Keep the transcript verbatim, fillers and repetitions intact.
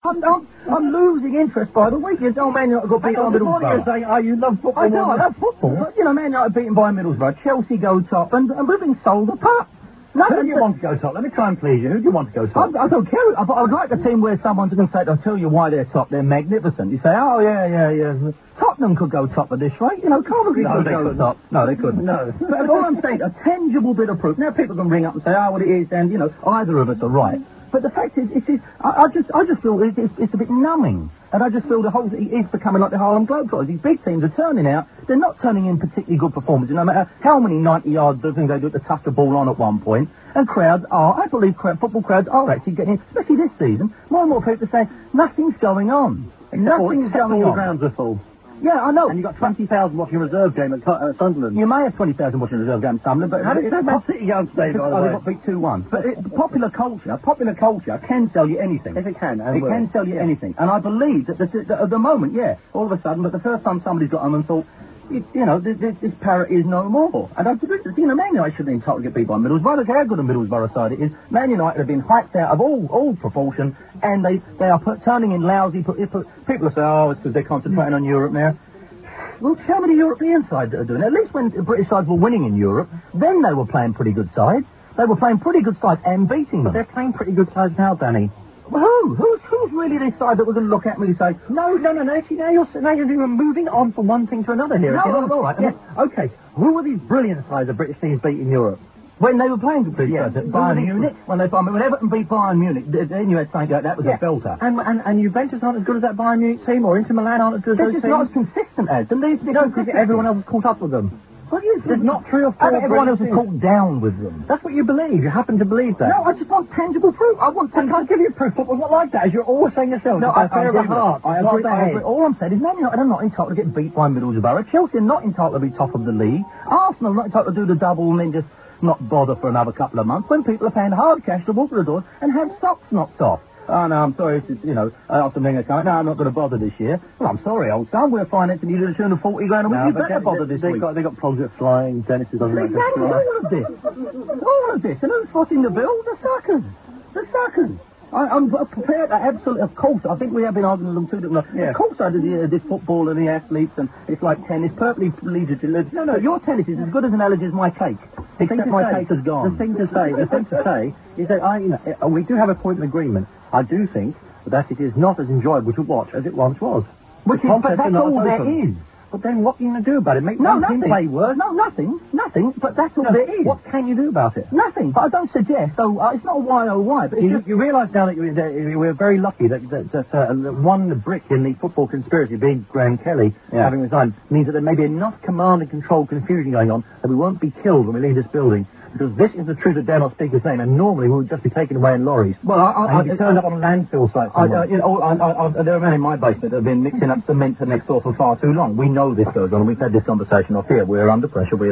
I'm, I'm, I'm losing interest by the week. You know, Man United got beaten by Middlesbrough. You're saying, oh, you love football. I know, I love football. But, you know, Man United beaten by Middlesbrough. Chelsea go top, and, and we've been sold a pup. No, who do you want to go top? Let me try and please you. Who do you want to go top? I, I don't care. I, I would like a team where someone's going to say, I'll tell you why they're top. They're magnificent. You say, oh, yeah, yeah, yeah. Tottenham could go top at this rate. You know, Coventry no, could they go couldn't. top. No, they couldn't. No. But all I'm saying, a tangible bit of proof. Now people can ring up and say, oh, well, it is, and, you know, either of us are right. But the fact is, it's, it's, I, I just I just feel it's, it's, it's a bit numbing. And I just feel the whole thing is becoming like the Harlem Globetrotters. These big teams are turning out. They're not turning in particularly good performances. No matter how many ninety-yard things they do to touch the ball on at one point. And crowds are, I believe crowd, football crowds are actually getting, especially this season, more and more people say, nothing's going on. Except Nothing's all, going all on. the grounds are full. Yeah, I know. And you've got twenty thousand watching a reserve game at uh, Sunderland. You may have twenty thousand watching a reserve game at Sunderland, but... How did Man City go on today, by the Oh, way? they got beat two one. But it, popular culture, popular culture can sell you anything. Yes, it can. It will. can sell you anything. And I believe that, the, the, at the moment, yeah, all of a sudden, but the first time somebody's got on and thought, it, you know, this, this, this parrot is no more. And I you know, Man United shouldn't have been told to get beat by Middlesbrough. I don't care how good a Middlesbrough side it is. Man United have been hyped out of all all proportion, and they, they are put, turning in lousy... Put, put, people say, oh, it's because they're concentrating on Europe now. Well, how many European sides are doing it? At least when the British sides were winning in Europe, then they were playing pretty good sides. They were playing pretty good sides and beating them. They're playing pretty good sides now, Danny. Well, who? Who's, who's really this side that we're going to look at me and say, No, no, no, no. Actually, now you're, now you're moving on from one thing to another here. No, again. all right. Yes. Okay. Who were these brilliant sides the British teams beat in Europe? when they were playing the British Yeah, sides, Bayern Bayern Munich, when they I mean, when Everton beat Bayern Munich, then you had something like that was Yeah. a belter. And, and and Juventus aren't as good as that Bayern Munich team, or Inter Milan aren't as good as They're those just teams. not as consistent as them. These No, because everyone else has caught up with them. Well, yes, There's not three or four. and everyone else brilliant is teams. caught down with them. That's what you believe. You happen to believe that. No, I just want tangible proof. I want I tangible can't give you proof. Football's not like that, as you're always saying yourself. No, It's I, a fair I of a agree. heart. I It's agree, not I bad. agree. All I'm saying is Man United are not entitled to get beat by Middlesbrough. Chelsea are not entitled to be top of the league. Arsenal are not entitled to do the double and then just not bother for another couple of months when people are paying hard cash to walk through the doors and have socks knocked off. Oh, no, I'm sorry, it's, you know, after being a comment, no, I'm not going to bother this year. Well, I'm sorry, old son, we're financing you to the tune of forty grand a week. No, You but better they, bother they, this they week. got, they got problems with flying. Dennis doesn't like to Exactly, fly. all of this. All of this. And who's footing the bill? The suckers. The suckers. I, I'm prepared to absolutely, of course, I think we have been arguing with them too. That, Yeah. Of course I do the, uh, this football and the athletes, and it's like tennis, perfectly legitimate. No, no, your tennis is as good as an allergy as my cake. Except my say, cake is gone. The thing to say, the thing to say is that I, you know, uh, we do have a point of agreement. I do think that it is not as enjoyable to watch as it once was. Which The is, but contests that's are not all as there open. is. But then what are you going to do about it? Make No, one nothing. team play worse? No, nothing. Nothing, but that's all No, there is. What can you do about it? Nothing, but I don't suggest, oh, uh, it's not a why, oh, why, but it's You, just... you realise now that, you, that we're very lucky that, that, that uh, one brick in the football conspiracy, being Graham Kelly, Yeah. having resigned, means that there may be enough command and control confusion going on that we won't be killed when we leave this building. Because this is the truth that dare not speak his name, and normally we would just be taken away in lorries. Well, I... I, and I be turned up on a landfill site I, somewhere. uh, you know, I, I, I, there are men in my basement that have been mixing up cement for next door for far too long. We know this goes on, and we've had this conversation off here. We're under pressure. We